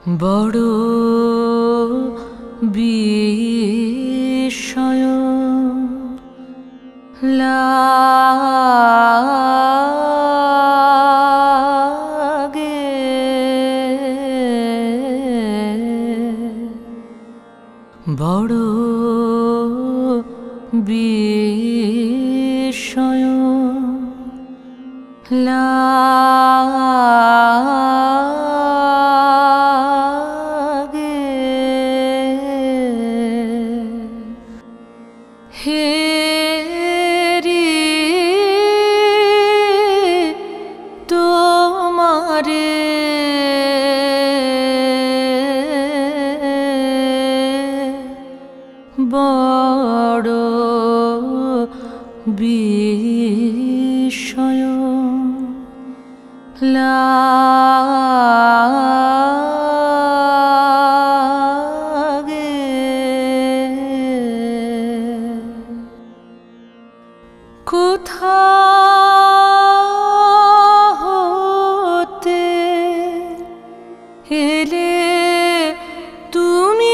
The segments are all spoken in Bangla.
বড় বিস্ময় লাগে, বড় বিস্ময় লাগে। হেরি তোমারে বড় বিস্ময় লাগে। কোথা হতে এলে তুমি,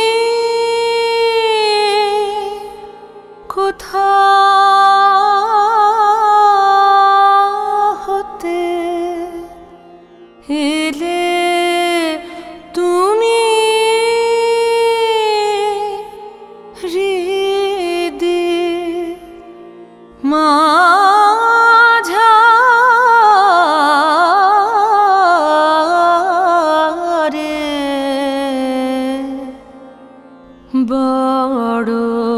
কোথা হতে এলে তুমি, হৃদে মাঝারে বড়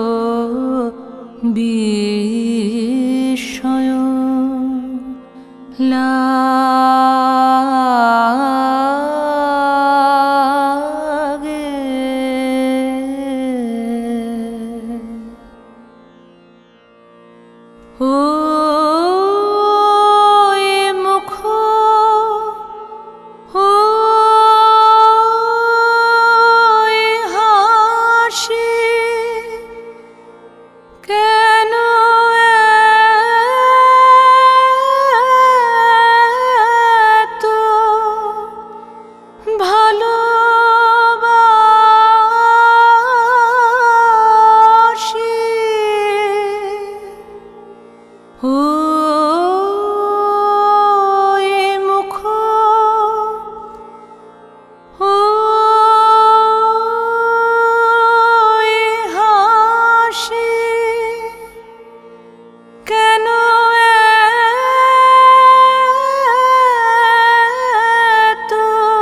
বিস্ময় লাগে। ও এ মুখ, ও এ হাসি, কেন এত ভালোবাসি? ও এ মুখ, ও এ হাসি, কেন এত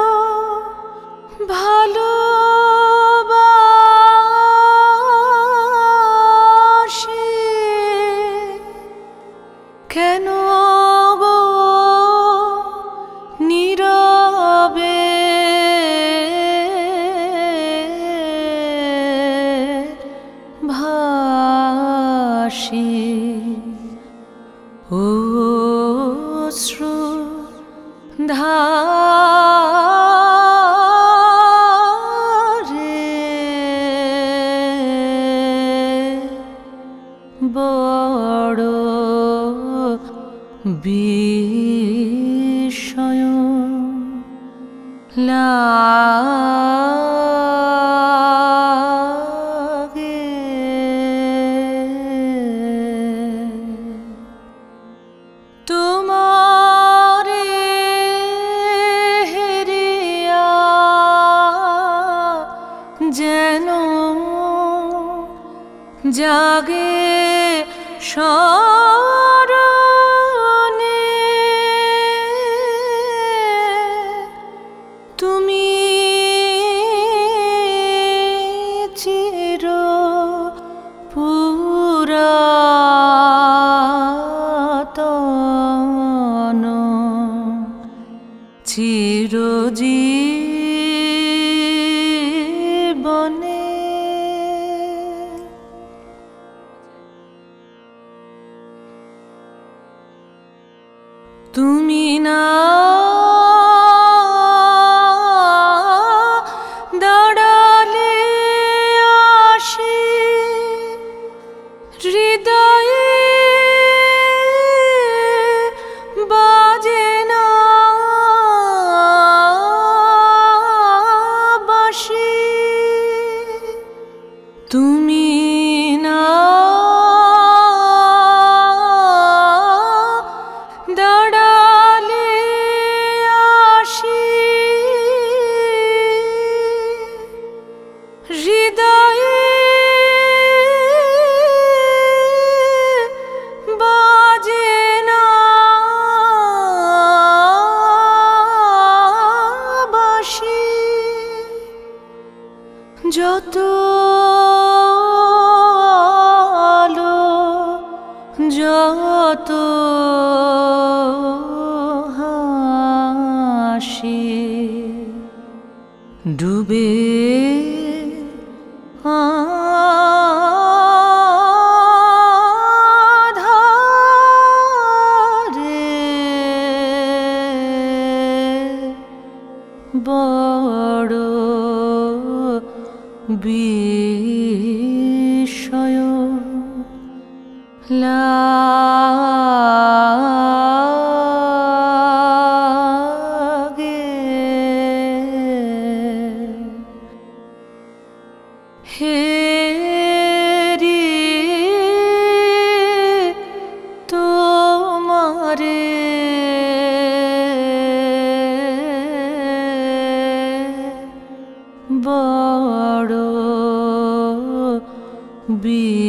ভালোবাসি? কেন গো নীরবে ভাসি? অশ্রু ধারে বড় বিস্ময় লাগে। তোমারে হেরিয়া যেন জাগে স্মরণে, তুমি চির পুরাতন, চিরজীবনে। তুমি না দাঁড়ালে আসি হৃদয়ে বাজে না আসি ডুবে আধারে বড় বিস্ময় লাগে হেরি তোমারে বড়